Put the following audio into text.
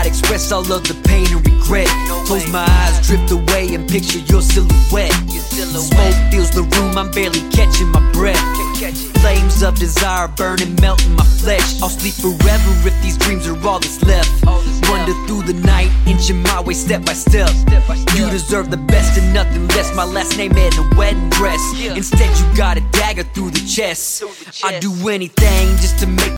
cannot express all of the pain and regret. Close my eyes, drift away and picture your silhouette. Smoke fills the room, I'm barely catching my breath. Flames of desire burning, melting my flesh. I'll sleep forever if these dreams are all that's left. Wander through the night, inching my way step by step. You deserve the best and nothing less. My last name and a wedding dress. Instead you got a dagger through the chest. I'd do anything just to make